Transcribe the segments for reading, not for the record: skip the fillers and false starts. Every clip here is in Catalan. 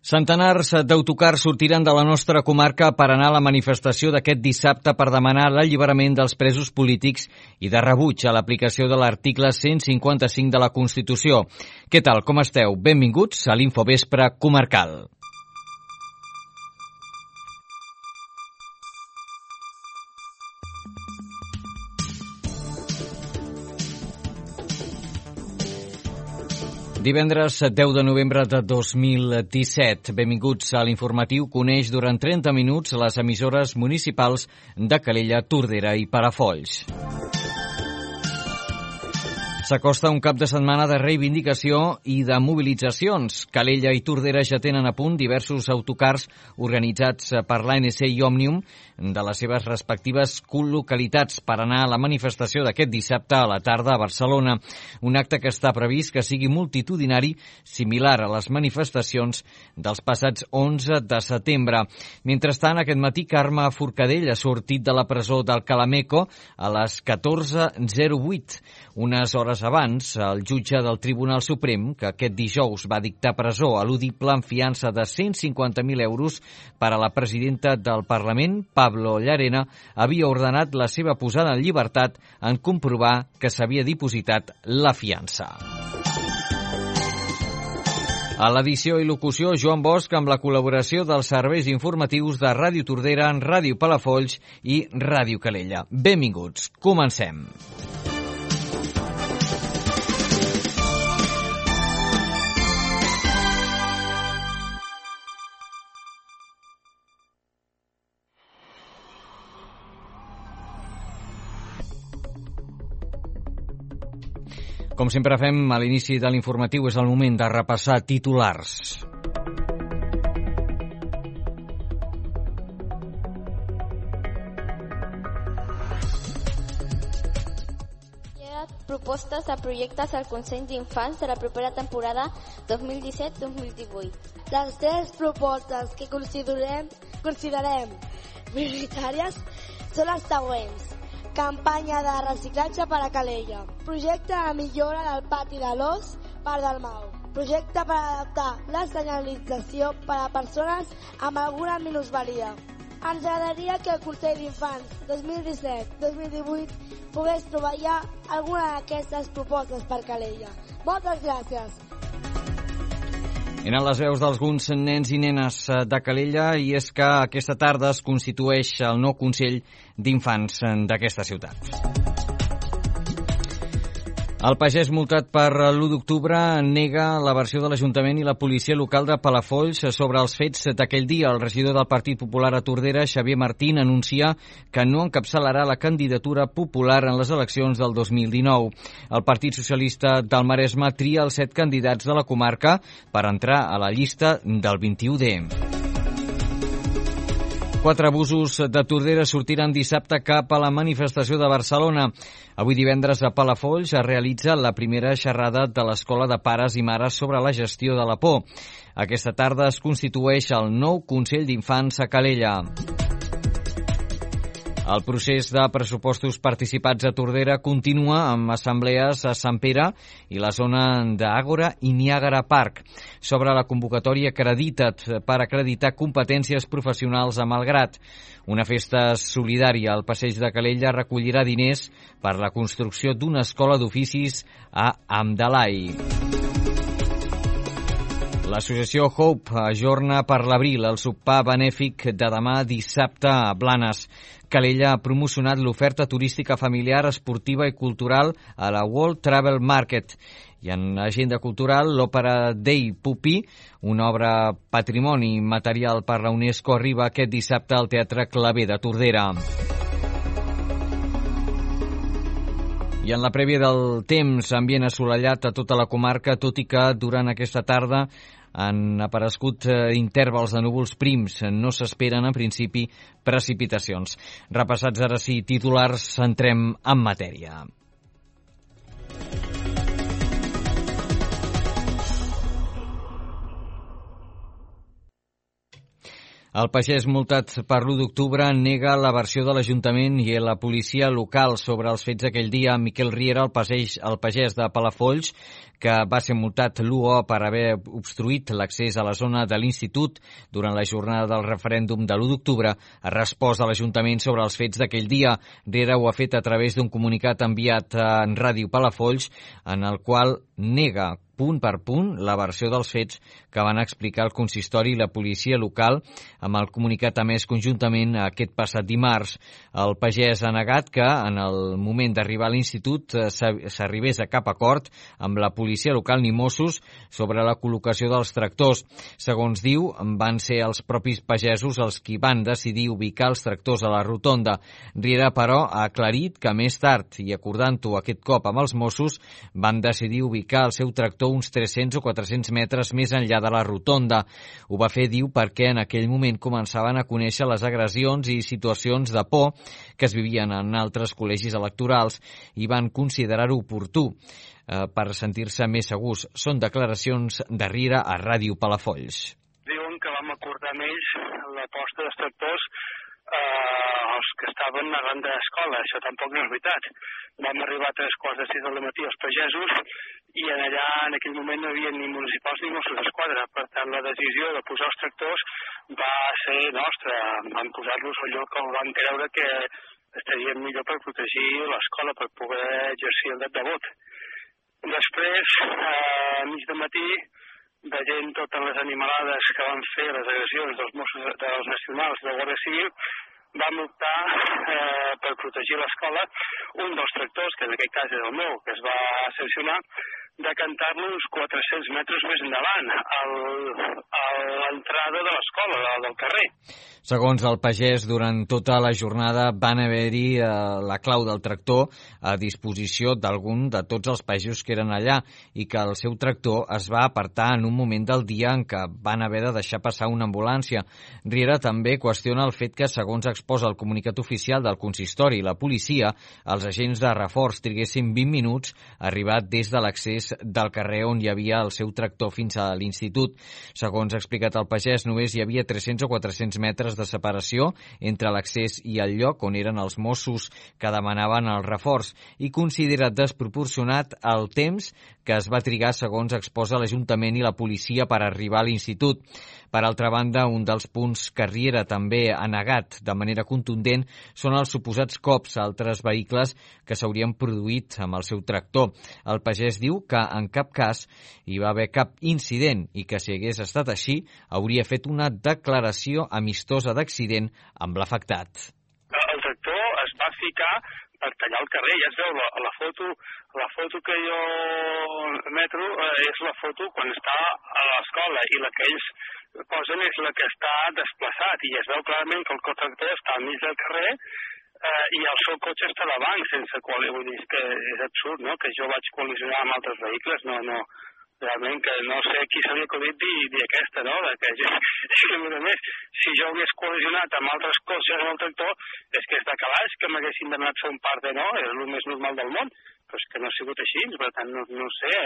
Centenars d'autocars sortiran de la nostra comarca per anar a la manifestació d'aquest dissabte per demanar l'alliberament dels presos polítics i de rebuig a l'aplicació de l'article 155 de la Constitució. Què tal, com esteu? Benvinguts a l'Infovespre Comarcal. Divendres 10 de novembre de 2017. Benvinguts a l'informatiu que uneix durant 30 minuts les emissores municipals de Calella, Tordera i Palafolls. S'acosta un cap de setmana de reivindicació i de mobilitzacions. Calella i Tordera ja tenen a punt diversos autocars organitzats per l'ANC i Òmnium de les seves respectives localitats per anar a la manifestació d'aquest dissabte a la tarda a Barcelona. Un acte que està previst que sigui multitudinari, similar a les manifestacions dels passats 11 de setembre. Mentrestant, aquest matí, Carme Forcadell ha sortit de la presó del Calameco a les 14:08. Unes hores abans, el jutge del Tribunal Suprem, que aquest dijous va dictar presó eludible amb fiança de 150.000 euros per a la presidenta del Parlament, Pablo Llarena, havia ordenat la seva posada en llibertat en comprovar que s'havia dipositat la fiança. A l'edició i locució, Joan Bosch, amb la col·laboració dels serveis informatius de Ràdio Tordera, Ràdio Palafolls i Ràdio Calella. Benvinguts, comencem. Com sempre fem a l'inici de l'informatiu, és el moment de repassar titulars. Propostes de projectes al Consell d'Infants de la propera temporada 2017-2018. Les tres propostes que considerem prioritàries són les següents. Campanya de reciclatge per a Calella. Projecte de millora del pati de l'Os per Dalmau. Projecte per adaptar la senyalització per a persones amb alguna minusvalia. Ens agradaria que el Consell d'Infants 2017-2018 pogués treballar alguna d'aquestes propostes per Calella. Moltes gràcies. Eren les veus d'alguns nens i nenes de Calella i és que aquesta tarda es constitueix el nou Consell d'Infants d'aquesta ciutat. El pagès multat per l'1 d'octubre nega la versió de l'Ajuntament i la policia local de Palafolls sobre els fets d'aquell dia. El regidor del Partit Popular a Tordera, Xavier Martín, anuncia que no encapçalarà la candidatura popular en les eleccions del 2019. El Partit Socialista del Maresme tria els 7 candidats de la comarca per entrar a la llista del 21D. 4 busos de Tordera sortiran dissabte cap a la manifestació de Barcelona. Avui divendres a Palafolls es realitza la primera xerrada de l'Escola de Pares i Mares sobre la gestió de la por. Aquesta tarda es constitueix el nou Consell d'Infants a Calella. El procés de pressupostos participats a Tordera continua amb assemblees a Sant Pere i la zona d'Àgora i Niàgara Park. Sobre la convocatòria Acredita't per acreditar competències professionals a Malgrat. Una festa solidària al Passeig de Calella recollirà diners per la construcció d'una escola d'oficis a Amdalai. L'associació Hope ajorna per l'abril el sopar benèfic de demà dissabte a Blanes. Calella ha promocionat l'oferta turística familiar, esportiva i cultural a la World Travel Market. I en agenda cultural, l'òpera Dei Pupi, una obra patrimoni material per la UNESCO, arriba aquest dissabte al Teatre Claver de Tordera. I en la prèvia del temps, ambient assolellat a tota la comarca, tot i que durant aquesta tarda han aparegut intervals de núvols prims. No s'esperen, en principi, precipitacions. Repassats ara sí titulars, entrem en matèria. El pagès multat per l'1 d'octubre nega la versió de l'Ajuntament i la policia local sobre els fets d'aquell dia. Miquel Riera, el pagès de Palafolls, que va ser multat l'1 per haver obstruït l'accés a la zona de l'Institut durant la jornada del referèndum de l'1 d'octubre, ha respost a l'Ajuntament sobre els fets d'aquell dia. Riera ho ha fet a través d'un comunicat enviat en Ràdio Palafolls, en el qual nega punt per punt la versió dels fets que van explicar el consistori i la policia local amb el comunicat emès conjuntament aquest passat dimarts. El pagès ha negat que en el moment d'arribar a l'Institut s'arribés a cap acord amb la policia local ni Mossos sobre la col·locació dels tractors. Segons diu, van ser els propis pagesos els qui van decidir ubicar els tractors a la rotonda. Riera, però, ha aclarit que més tard, i acordant-ho aquest cop amb els Mossos, van decidir ubicar el seu tractor uns 300 o 400 metres més enllà de la rotonda. Ho va fer, diu, perquè en aquell moment començaven a conèixer les agressions i situacions de por que es vivien en altres col·legis electorals i van considerar-ho oportú per sentir-se més segurs. Són declaracions de Riera a Ràdio Palafolls. Diuen que vam acordar amb ells la posta dels tractors els que estaven arran de l'escola. Això tampoc no és veritat. Vam arribar a 3:45 del matí els pagesos i allà en aquell moment no hi havia ni municipals ni Mossos d'Esquadra. Per tant, la decisió de posar els tractors va ser nostra. Vam posar-los al lloc on vam creure que estaria millor per protegir l'escola, per poder exercir el dret de vot. Després, a mig de matí, veient totes les animalades que van fer les agressions dels Mossos dels Nacionals de la Guàrdia Civil, vam optar per protegir l'escola. Un dels tractors, que en aquest cas és el meu, que es va sancionar, decantar-lo uns 400 metres més endavant, a l'entrada de l'escola, del carrer. Segons el pagès, durant tota la jornada van haver-hi la clau del tractor a disposició d'algun de tots els pagesos que eren allà i que el seu tractor es va apartar en un moment del dia en què van haver de deixar passar una ambulància. Riera també qüestiona el fet que, segons exposa el comunicat oficial del consistori i la policia, els agents de reforç triguessin 20 minuts a arribar des de l'accés del carrer on hi havia el seu tractor fins a l'Institut. Segons ha explicat el pagès, només hi havia 300 o 400 metres de separació entre l'accés i el lloc on eren els Mossos que demanaven el reforç i considera desproporcionat el temps que es va trigar, segons exposa l'Ajuntament i la policia, per arribar a l'Institut. Per altra banda, un dels punts que Riera també ha negat de manera contundent són els suposats cops a altres vehicles que s'haurien produït amb el seu tractor. El pagès diu que en cap cas hi va haver cap incident i que, si hagués estat així, hauria fet una declaració amistosa d'accident amb l'afectat. El tractor es va ficar per tallar el carrer. Ja es veu la foto que jo metro és la foto quan està a l'escola i la que ells posen és la que està desplaçat i es veu clarament que el tractor està al mig del carrer i el seu cotxe està davant sense vull dir que és absurd, no?, que jo vaig col·lisionar amb altres vehicles, no, realment que no sé qui se li ha acudit dir aquesta, no?, que a més, si jo hagués col·lisionat amb altres cotxes amb el tractor, és que és de calaix que m'haguessin demanat fer un part de no, és el més normal del món, però és que no ha sigut així, per tant no sé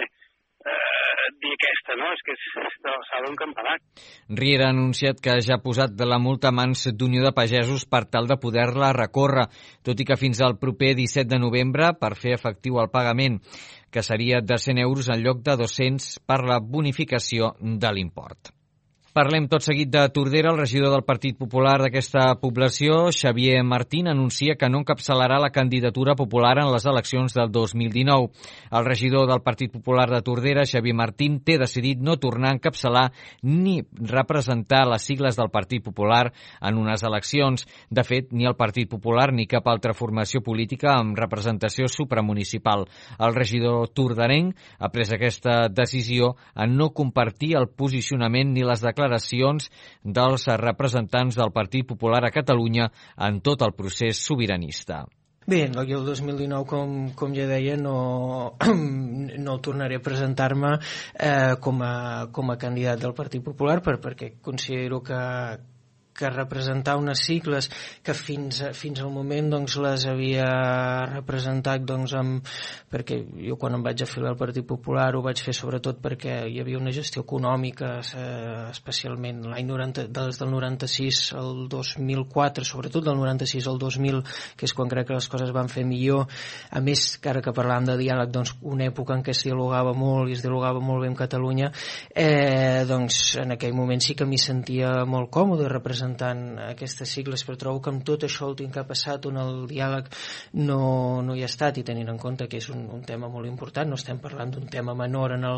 dir aquesta, no? És que s'ha d'un campanat. Riera ha anunciat que ja ha posat de la multa a mans d'Unió de Pagesos per tal de poder-la recórrer, tot i que fins al proper 17 de novembre per fer efectiu el pagament, que seria de 100 euros en lloc de 200 per la bonificació de l'import. Parlem tot seguit de Tordera. El regidor del Partit Popular d'aquesta població, Xavier Martín, anuncia que no encapçalarà la candidatura popular en les eleccions del 2019. El regidor del Partit Popular de Tordera, Xavier Martín, té decidit no tornar a encapçalar ni representar les sigles del Partit Popular en unes eleccions. De fet, ni el Partit Popular ni cap altra formació política amb representació supramunicipal. El regidor torderenc ha pres aquesta decisió en no compartir el posicionament ni les declaracions dels representants del Partit Popular a Catalunya en tot el procés sobiranista. Bé, el 2019, com ja deia, no tornaré a presentar-me com a candidat del Partit Popular perquè considero que que representar unes sigles que fins al moment doncs, les havia representat perquè jo quan em vaig afiliar al Partit Popular ho vaig fer sobretot perquè hi havia una gestió econòmica, especialment des del 96 al 2004, sobretot del 96 al 2000, que és quan crec que les coses van fer millor. A més, ara que parlàvem de diàleg, doncs una època en què es dialogava molt i es dialogava molt bé amb Catalunya, doncs en aquell moment sí que m'hi sentia molt còmode representant aquestes sigles, però trobo que amb tot això últim que ha passat on el diàleg no hi ha estat, i tenint en compte que és un tema molt important, no estem parlant d'un tema menor en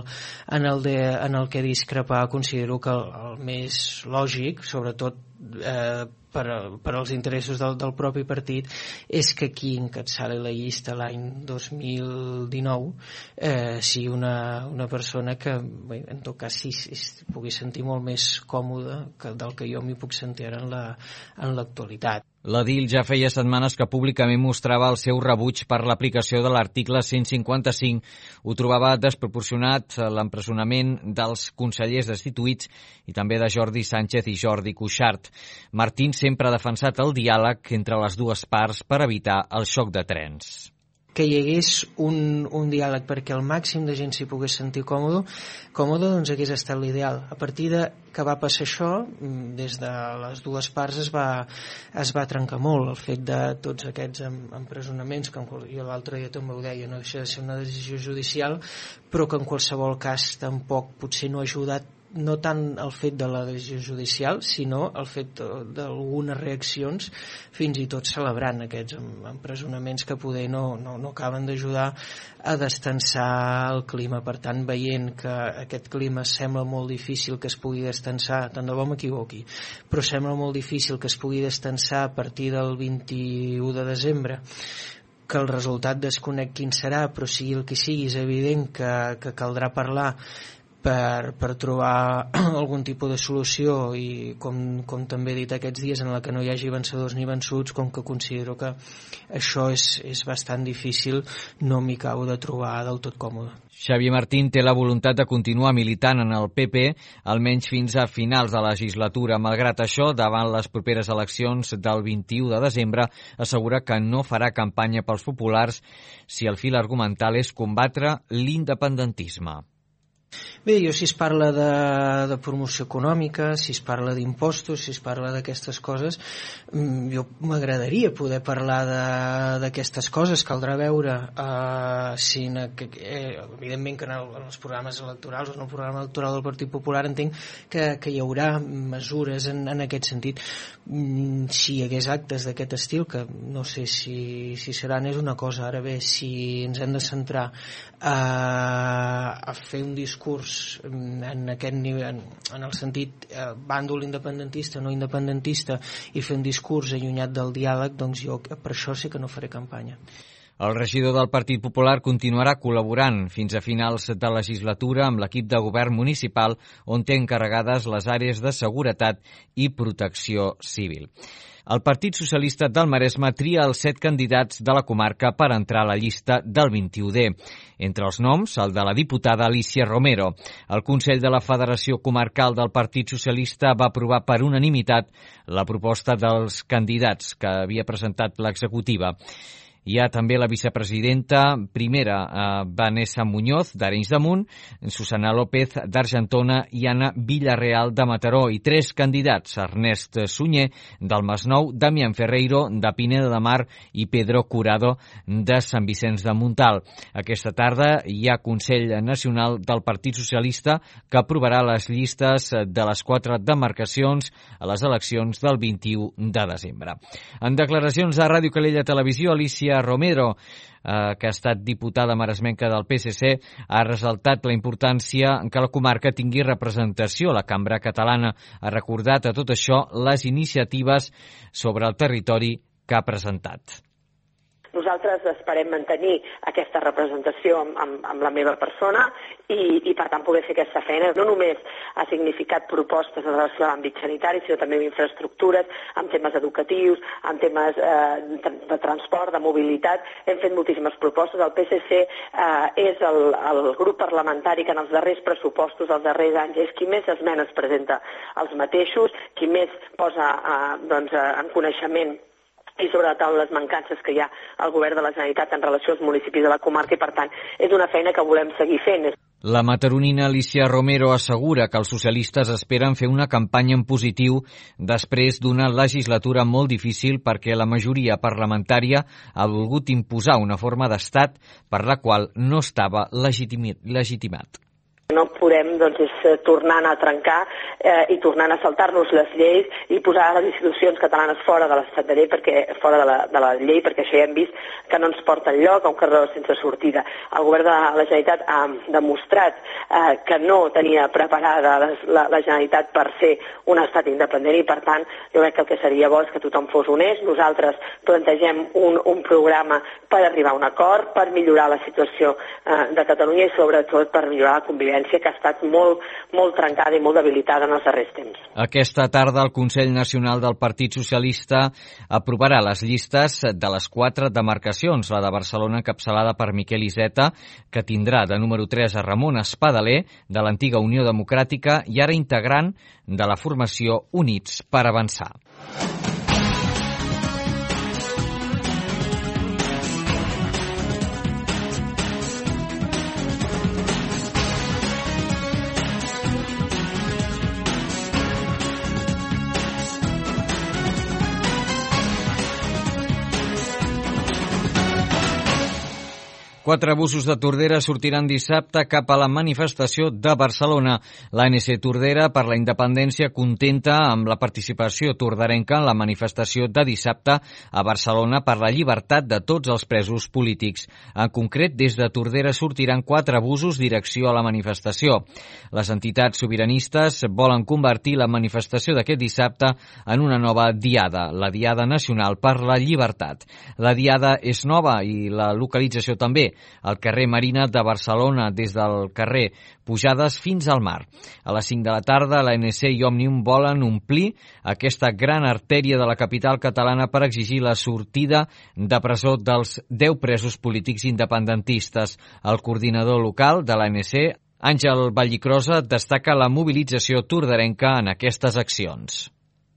el que discrepar, considero que el més lògic, sobretot per als interessos del propi partit, és que qui encapçali la llista l'any 2019 sigui una persona que en tot cas es pugui sentir molt més còmode del que jo m'hi puc sentir ara en l'actualitat. L'edil ja feia setmanes que públicament mostrava el seu rebuig per l'aplicació de l'article 155. Ho trobava desproporcionat l'empresonament dels consellers destituïts i també de Jordi Sánchez i Jordi Cuixart. Martín sempre ha defensat el diàleg entre les dues parts per evitar el xoc de trens. Que hi hagués un diàleg perquè el màxim de gent s'hi pogués sentir còmode, doncs hagués estat l'ideal. A partir de que va passar això, des de les dues parts es va trencar molt. El fet de tots aquests empresonaments, que jo l'altre dia també ho deia, no deixa de ser una decisió judicial, però que en qualsevol cas tampoc potser no ha ajudat no tant el fet de la decisió judicial, sinó el fet d'algunes reaccions, fins i tot celebrant aquests empresonaments que poder no acaben d'ajudar a destensar el clima. Per tant, veient que aquest clima sembla molt difícil que es pugui destensar, tant de bo m'equivoqui, però sembla molt difícil que es pugui destensar a partir del 21 de desembre, que el resultat desconec quin serà, però sigui el que sigui, és evident que caldrà parlar per trobar algun tipus de solució, i com també he dit aquests dies, en la que no hi hagi vencedors ni vençuts, com que considero que això és bastant difícil, no m'hi acabo de trobar del tot còmode. Xavier Martín té la voluntat de continuar militant en el PP, almenys fins a finals de legislatura. Malgrat això, davant les properes eleccions del 21 de desembre, assegura que no farà campanya pels populars si el fil argumental és combatre l'independentisme. Bé, jo si es parla de promoció econòmica, si es parla d'impostos, si es parla d'aquestes coses, jo m'agradaria poder parlar d'aquestes coses. Caldrà veure si evidentment que en els programes electorals o en el programa electoral del Partit Popular entenc que hi haurà mesures en aquest sentit. Si hi hagués actes d'aquest estil, que no sé si seran, és una cosa. Ara bé, si ens hem de centrar a fer un discurs en aquest nivell, en el sentit bàndol independentista, no independentista, i fer un discurs allunyat del diàleg, doncs jo per això sí que no faré campanya. El regidor del Partit Popular continuarà col·laborant fins a finals de legislatura amb l'equip de govern municipal, on té encarregades les àrees de seguretat i protecció civil. El Partit Socialista del Maresme tria els 7 candidats de la comarca per entrar a la llista del 21D. Entre els noms, el de la diputada Alicia Romero. El Consell de la Federació Comarcal del Partit Socialista va aprovar per unanimitat la proposta dels candidats que havia presentat l'executiva. Hi ha també la vicepresidenta primera, Vanessa Muñoz, d'Arenys de Munt, Susana López, d'Argentona, i Anna Villarreal, de Mataró, i 3 candidats, Ernest Sunyer, del Masnou, Damián Ferreiro, de Pineda de Mar, i Pedro Curado, de Sant Vicenç de Montalt. Aquesta tarda hi ha Consell Nacional del Partit Socialista que aprovarà les llistes de les 4 demarcacions a les eleccions del 21 de desembre. En declaracions a Ràdio Calella Televisió, Alicia Romero, que ha estat diputada maresmenca del PSC, ha ressaltat la importància que la comarca tingui representació a la Cambra Catalana. Ha recordat a tot això les iniciatives sobre el territori que ha presentat. Nosaltres esperem mantenir aquesta representació amb la meva persona i per tant poder fer aquesta feina. No només ha significat propostes en relació a l'àmbit sanitari, sinó també amb infraestructures, amb temes educatius, amb temes de transport, de mobilitat. Hem fet moltíssimes propostes. El PSC és el grup parlamentari que en els darrers pressupostos, els darrers anys, és qui més esmenes presenta als mateixos, qui més posa en coneixement i sobre la taula les mancances que hi ha al govern de la Generalitat en relació als municipis de la comarca i, per tant, és una feina que volem seguir fent. La mataronina Alicia Romero assegura que els socialistes esperen fer una campanya en positiu després d'una legislatura molt difícil perquè la majoria parlamentària ha volgut imposar una forma d'estat per la qual no estava legitimat. No podem tornar a trencar i tornar a saltar-nos les lleis i posar les institucions catalanes fora de l'estat de llei, fora de la llei, perquè això ja hem vist que no ens porta enlloc, a un carreró sense sortida. El govern de la Generalitat ha demostrat que no tenia preparada la Generalitat per ser un estat independent i, per tant, jo crec que el que seria bo és que tothom fos honest. Nosaltres plantegem un programa per arribar a un acord, per millorar la situació de Catalunya i, sobretot, per millorar la convivència que ha estat molt trencada i molt debilitada en els darrers temps. Aquesta tarda el Consell Nacional del Partit Socialista aprovarà les llistes de les 4 demarcacions, la de Barcelona encapçalada per Miquel Iceta, que tindrà de número 3 a Ramon Espadaler, de l'antiga Unió Democràtica i ara integrant de la formació Units per Avançar. Quatre busos de Tordera sortiran dissabte cap a la manifestació de Barcelona. L'ANC Tordera per la Independència contenta amb la participació torderenca en la manifestació de dissabte a Barcelona per la llibertat de tots els presos polítics. En concret, des de Tordera sortiran 4 busos direcció a la manifestació. Les entitats sobiranistes volen convertir la manifestació d'aquest dissabte en una nova diada, la Diada Nacional per la Llibertat. La diada és nova i la localització també, al carrer Marina de Barcelona, des del carrer Pujades fins al mar. A les 5 de la tarda, l'ANC i Òmnium volen omplir aquesta gran artèria de la capital catalana per exigir la sortida de presó dels 10 presos polítics independentistes. El coordinador local de l'ANC, Àngel Vallicrosa, destaca la mobilització torderenca en aquestes accions.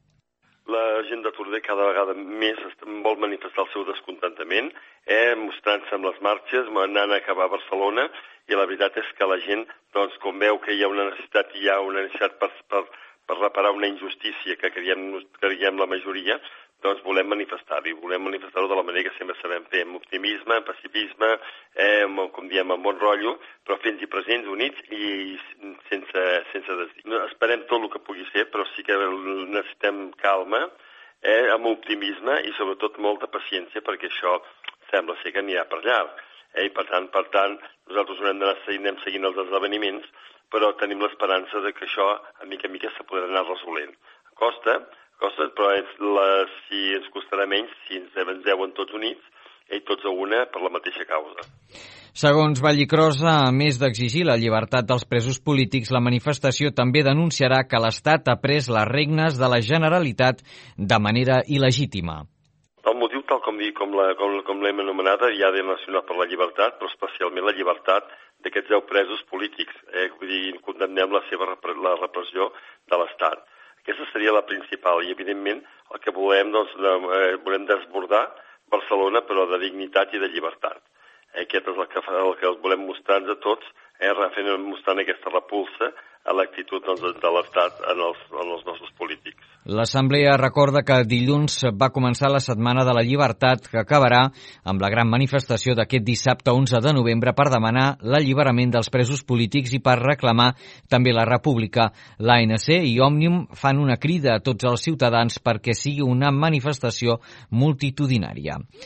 La gent de Tordera cada vegada més vol manifestar el seu descontentament, mostrant-se amb les marxes, anant a acabar a Barcelona, i la veritat és que la gent, com veu que hi ha una necessitat per reparar una injustícia que creiem la majoria, volem manifestar-ho de la manera que sempre sabem fer, amb optimisme, amb pacifisme, com diem, amb bon rotllo, però fent-hi presents, units i sense desdir. Esperem tot el que pugui ser, però sí que necessitem calma, amb optimisme i sobretot molta paciència, perquè això sembla ser que anirà per llarg. I per tant, nosaltres anem seguint els esdeveniments, però tenim l'esperança que això, a mica se podrà anar resolent. Costa, però si ens costarà menys, si ens veuen tots units i tots a una per la mateixa causa. Segons Vallicrosa, a més d'exigir la llibertat dels presos polítics, la manifestació també denunciarà que l'Estat ha pres les regnes de la Generalitat de manera il·legítima. El motiu, tal com l'hem anomenada, Diada Nacional per la Llibertat, però especialment la llibertat d'aquests 10 presos polítics. Vull dir, condemnem la repressió de l'Estat. Aquesta seria la principal i, evidentment, el que volem desbordar Barcelona, però de dignitat i de llibertat. Aquest és el que volem mostrar-nos a tots, mostrant aquesta repulsa a l'actitud de l'Estat en els nostres polítics. L'Assemblea recorda que dilluns va començar la Setmana de la Llibertat, que acabarà amb la gran manifestació d'aquest dissabte 11 de novembre per demanar l'alliberament dels presos polítics i per reclamar també la República. L'ANC i Òmnium fan una crida a tots els ciutadans perquè sigui una manifestació multitudinària.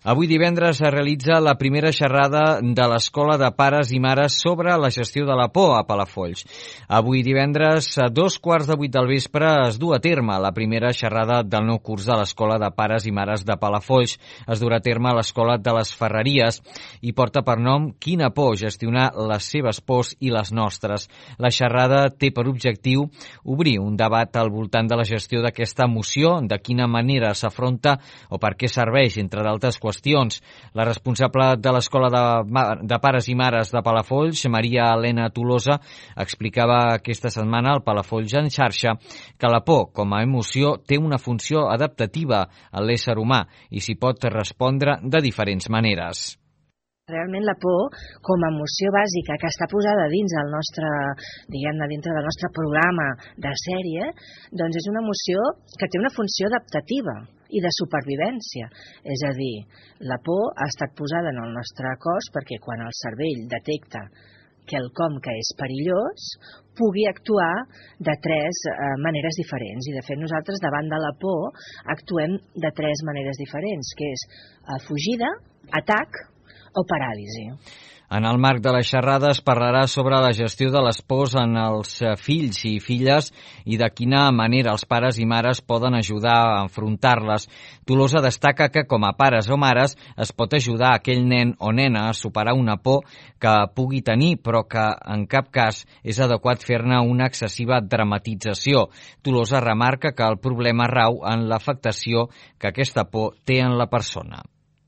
Avui divendres es realitza la primera xerrada de l'Escola de Pares i Mares sobre la gestió de la por a Palafolls. Avui divendres, a 7:15 del vespre, es du a terme la primera xerrada del nou curs de l'Escola de Pares i Mares de Palafolls. Es durà a terme a l'Escola de les Ferreries i porta per nom Quina por, gestionar les seves pors i les nostres. La xerrada té per objectiu obrir un debat al voltant de la gestió d'aquesta emoció, de quina manera s'afronta o per què serveix, entre d'altres qüestions. La responsable de l'Escola de Pares i Mares de Palafolls, Maria Elena Tolosa, explicava aquesta setmana al Palafolls en xarxa que la por, com a emoció, té una funció adaptativa a l'ésser humà i s'hi pot respondre de diferents maneres. Realment la por, com a emoció bàsica que està posada dins del nostre, diguem-ne, dintre del nostre programa de sèrie, doncs és una emoció que té una funció adaptativa i de supervivència. És a dir, la por ha estat posada en el nostre cos perquè quan el cervell detecta quelcom que és perillós, pugui actuar de tres maneres diferents. I de fet nosaltres davant de la por actuem de tres maneres diferents, que és fugida, atac o paràlisi. En el marc de la xerrada es parlarà sobre la gestió de les pors en els fills i filles i de quina manera els pares i mares poden ajudar a enfrontar-les. Tolosa destaca que com a pares o mares es pot ajudar aquell nen o nena a superar una por que pugui tenir, però que en cap cas és adequat fer-ne una excessiva dramatització. Tolosa remarca que el problema rau en l'afectació que aquesta por té en la persona.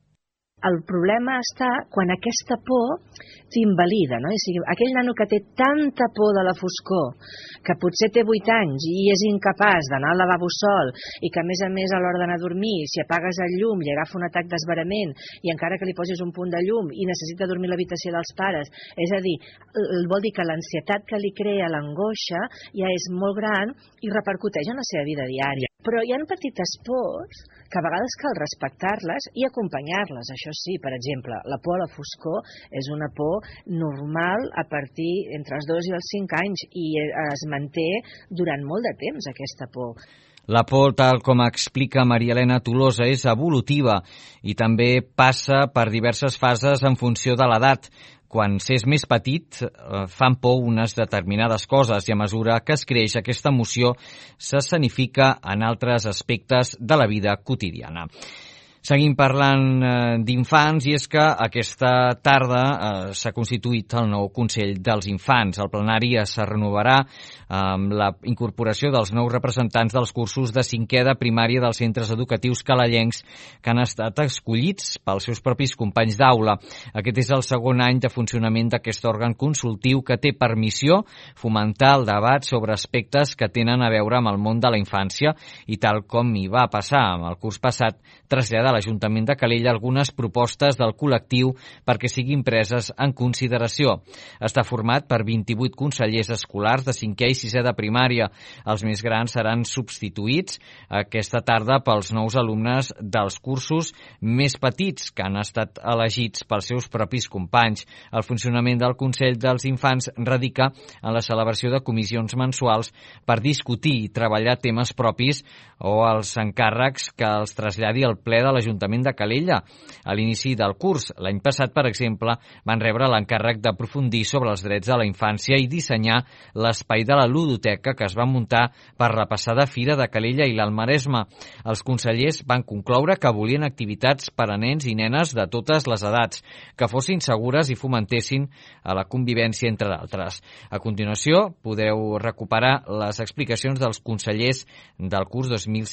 El problema està quan aquesta por t'invalida, no? És a dir, aquell nano que té tanta por de la foscor, que potser té 8 anys i és incapaç d'anar al lavabo sol i que a més a l'hora d'anar a dormir, si apagues el llum, li agafa un atac d'esverament i encara que li posis un punt de llum i necessita dormir a l'habitació dels pares, és a dir, vol dir que l'ansietat que li crea l'angoixa ja és molt gran i repercuteix en la seva vida diària. Però hi ha petites pors que a vegades cal respectar-les i acompanyar-les. Això sí, per exemple, la por a la foscor és una por normal a partir entre els 2 i els 5 anys i es manté durant molt de temps aquesta por. La por, tal com explica Maria Elena Tolosa, és evolutiva i també passa per diverses fases en funció de l'edat. Quan s'és més petit, fan por unes determinades coses i a mesura que es creix aquesta emoció s'escenifica en altres aspectes de la vida quotidiana. Seguim parlant d'infants i és que aquesta tarda s'ha constituït el nou Consell dels Infants. El plenari es renovarà amb la incorporació dels nous representants dels cursos de 5è de primària dels centres educatius calallencs que han estat escollits pels seus propis companys d'aula. Aquest és el segon any de funcionament d'aquest òrgan consultiu que té per missió fomentar el debat sobre aspectes que tenen a veure amb el món de la infància i tal com hi va passar amb el curs passat, traslladar a l'Ajuntament de Calella algunes propostes del col·lectiu perquè siguin preses en consideració. Està format per 28 consellers escolars de 5è i 6è de primària. Els més grans seran substituïts aquesta tarda pels nous alumnes dels cursos més petits que han estat elegits pels seus propis companys. El funcionament del Consell dels Infants radica en la celebració de comissions mensuals per discutir i treballar temes propis o els encàrrecs que els traslladi al ple de l'Ajuntament de Calella. A l'inici del curs, l'any passat, per exemple, van rebre l'encàrrec d'aprofundir sobre els drets de la infància i dissenyar l'espai de la ludoteca que es va muntar per la passada Fira de Calella i l'Alt Maresme. Els consellers van concloure que volien activitats per a nens i nenes de totes les edats, que fossin segures i fomentessin a la convivència entre d'altres. A continuació, podeu recuperar les explicacions dels consellers del curs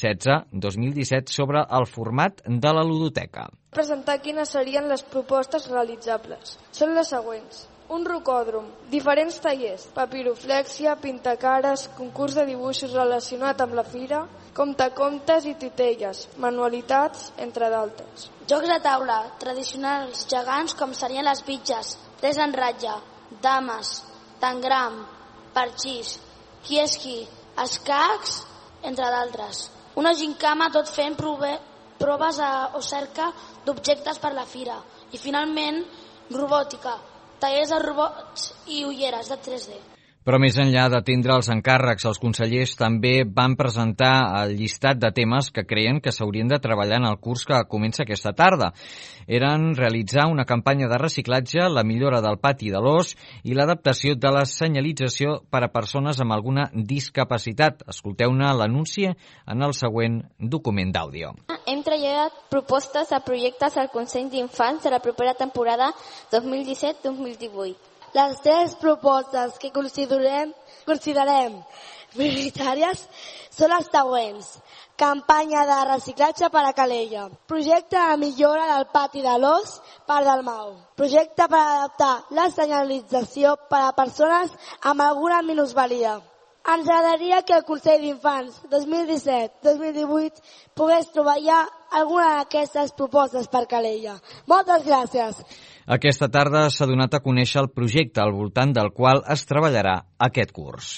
2016-2017 sobre el format de la ludoteca. Presentar quines serien les propostes realitzables. Són les següents. Un rocòdrom, diferents tallers, papiroflèxia, pintacares, concurs de dibuixos relacionat amb la fira, contacontes i titelles, manualitats, entre d'altres. Jocs de taula, tradicionals gegants com serien les bitxes, tres en ratlla, dames, tangram, parxís, qui és qui, escacs, entre d'altres. Una gincama tot fent proves o cerca d'objectes per la fira. I finalment, robòtica, tallers de robots i ulleres de 3D. Però més enllà d'atendre els encàrrecs, els consellers també van presentar el llistat de temes que creien que s'haurien de treballar en el curs que comença aquesta tarda. Eren realitzar una campanya de reciclatge, la millora del pati de l'Os i l'adaptació de la senyalització per a persones amb alguna discapacitat. Escolteu-ne l'anunci en el següent document d'àudio. Hem traslladat propostes a projectes al Consell d'Infants de la propera temporada 2017-2018. Les 3 propostes que considerem prioritàries són les següents. Campanya de reciclatge per a Calella. Projecte de millora del pati de l'Os, Parc del Mau. Projecte per adaptar la senyalització per a persones amb alguna minusvalia. Ens agradaria que el Consell d'Infants 2017-2018 pogués treballar alguna d'aquestes propostes per Calella. Moltes gràcies. Aquesta tarda s'ha donat a conèixer el projecte al voltant del qual es treballarà aquest curs.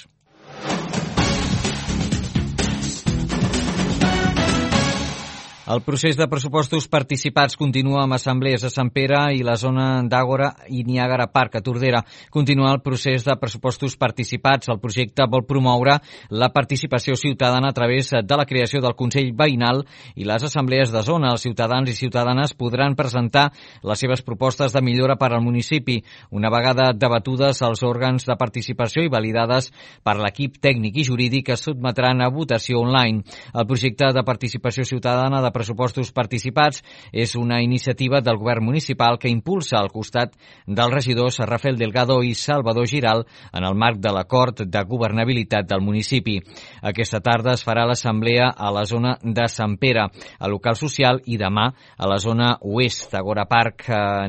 El procés de pressupostos participats continua amb assemblees a Sant Pere i la zona d'Àgora i Niàgara Park a Tordera. Continua el procés de pressupostos participats. El projecte vol promoure la participació ciutadana a través de la creació del Consell Veïnal i les assemblees de zona. Els ciutadans i ciutadanes podran presentar les seves propostes de millora per al municipi. Una vegada debatudes els òrgans de participació i validades per l'equip tècnic i jurídic es sotmetran a votació online. El projecte de participació ciutadana de pressupostos participats és una iniciativa del govern municipal que impulsa al costat dels regidors Rafael Delgado i Salvador Giral en el marc de l'acord de governabilitat del municipi. Aquesta tarda es farà l'assemblea a la zona de Sant Pere, al local social, i demà a la zona oest, Àgora Park,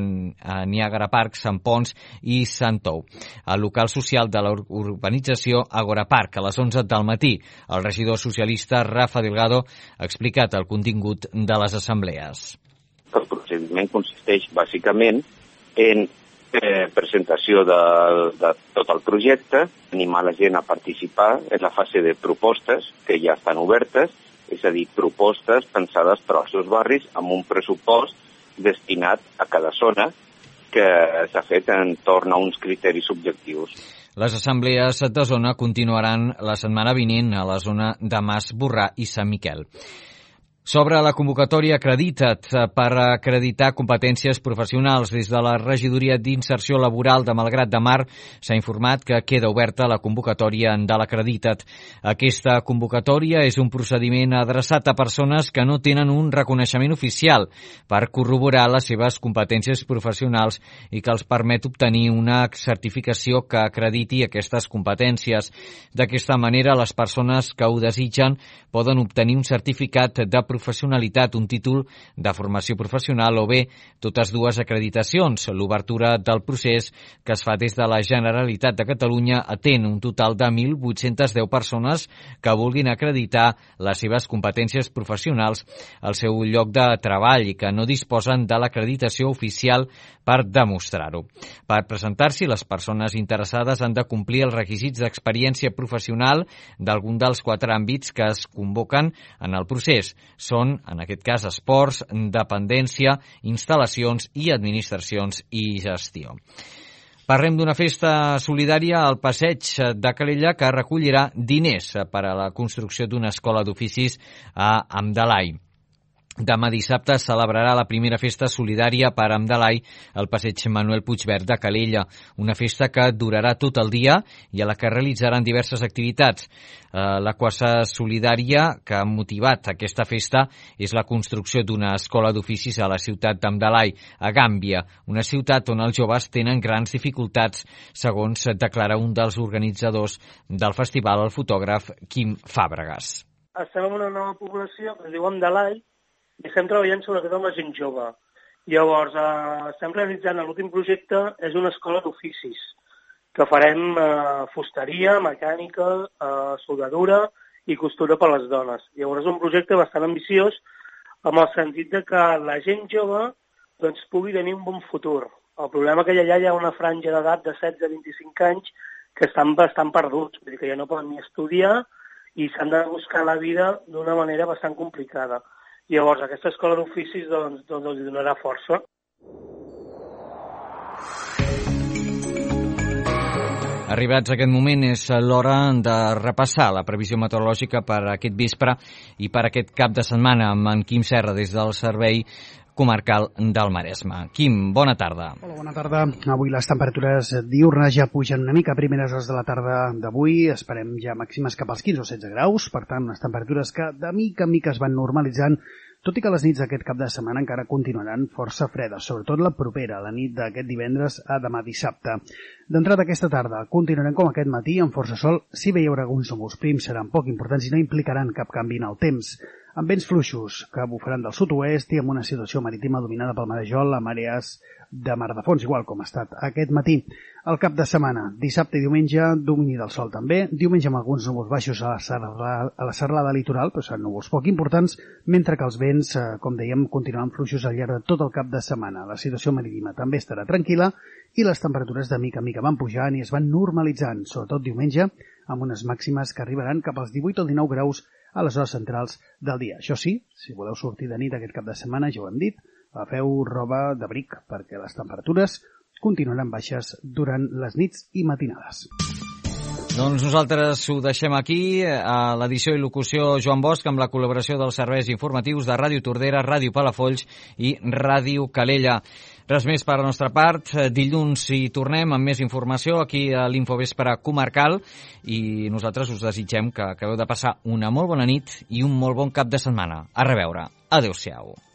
Niàgara Park, Sant Pons i Sant Tou. Al local social de l'urbanització Àgora Park, a les 11 del matí. El regidor socialista Rafa Delgado ha explicat el contingut de les assemblees. El procediment consisteix bàsicament en presentació de tot el projecte, animar la gent a participar en la fase de propostes que ja estan obertes, és a dir, propostes pensades per als seus barris amb un pressupost destinat a cada zona que s'ha fet entorn a uns criteris objectius. Les assemblees de zona continuaran la setmana vinent a la zona de Mas, Borrà i Sant Miquel. Sobre la convocatòria Acredita't per acreditar competències professionals. Des de la Regidoria d'Inserció Laboral de Malgrat de Mar s'ha informat que queda oberta la convocatòria de l'Acredita't. Aquesta convocatòria és un procediment adreçat a persones que no tenen un reconeixement oficial per corroborar les seves competències professionals i que els permet obtenir una certificació que acrediti aquestes competències. D'aquesta manera, les persones que ho desitgen poden obtenir un certificat de professionalitat, un títol de formació professional o bé totes dues acreditacions. L'obertura del procés, que es fa des de la Generalitat de Catalunya, atén un total de 1.810 persones que vulguin acreditar les seves competències professionals al seu lloc de treball i que no disposen de l'acreditació oficial per demostrar-ho. Per presentar-s'hi, les persones interessades han de complir els requisits d'experiència professional d'algun dels 4 àmbits que es convoquen en el procés. Són, en aquest cas, esports, dependència, instal·lacions i administracions i gestió. Parlem d'una festa solidària al Passeig de Calella que recollirà diners per a la construcció d'una escola d'oficis a Amdalai. Demà dissabte es celebrarà la primera festa solidària per a Amdalai al Passeig Manuel Puigverd de Calella, una festa que durarà tot el dia i a la que realitzaran diverses activitats. La quasa solidària que ha motivat aquesta festa és la construcció d'una escola d'oficis a la ciutat d'Amdalai, a Gàmbia, una ciutat on els joves tenen grans dificultats, segons declara un dels organitzadors del festival, el fotògraf Quim Fàbregas. Estem en una nova població que es diu Amdalai, i estem treballant sobretot amb la gent jove. Llavors, estem realitzant l'últim projecte, és una escola d'oficis, que farem fusteria, mecànica, soldadura i costura per a les dones. Llavors, és un projecte bastant ambiciós, amb el sentit de que la gent jove doncs, pugui tenir un bon futur. El problema és que allà hi ha una franja d'edat de 16 a 25 anys que estan bastant perduts, vull dir que ja no poden ni estudiar i s'han de buscar la vida d'una manera bastant complicada. Llavors, aquesta escola d'oficis doncs els donarà força. Arribats a aquest moment és l'hora de repassar la previsió meteorològica per aquest vespre i per aquest cap de setmana amb en Quim Serra des del Servei Comarcal del Maresme. Quim, bona tarda. Hola, bona tarda. Avui les temperatures diurnes ja pugen una mica a primeres hores de la tarda d'avui. Esperem ja màximes cap als 15 o 16 graus. Per tant, unes temperatures que de mica en mica es van normalitzant, tot i que les nits d'aquest cap de setmana encara continuaran força fredes, sobretot la propera, la nit d'aquest divendres a demà dissabte. D'entrada aquesta tarda continuarem com aquest matí amb força sol. Si bé hi haurà alguns núvols prims, seran poc importants i no implicaran cap canvi en el temps, amb vents fluixos que bufaran del sud-oest i amb una situació marítima dominada pel marejol a àrees de mar de fons, igual com ha estat aquest matí. El cap de setmana, dissabte i diumenge, domini del sol també. Diumenge amb alguns núvols baixos a la serralada litoral, però seran núvols poc importants, mentre que els vents, com dèiem, continuaran fluixos al llarg de tot el cap de setmana. La situació marítima també estarà tranquil·la i les temperatures de mica en mica van pujant i es van normalitzant, sobretot diumenge, amb unes màximes que arribaran cap als 18 o 19 graus a les hores centrals del dia. Això sí, si voleu sortir de nit aquest cap de setmana, ja ho hem dit, agafeu roba d'abric, perquè les temperatures continuaran baixes durant les nits i matinades. Doncs nosaltres ho deixem aquí, a l'edició i locució Joan Bosch, amb la col·laboració dels serveis informatius de Ràdio Tordera, Ràdio Palafolls i Ràdio Calella. Res més per la nostra part. Dilluns hi tornem amb més informació aquí a l'Infovespre Comarcal i nosaltres us desitgem que acabeu de passar una molt bona nit i un molt bon cap de setmana. A reveure. Adéu-siau.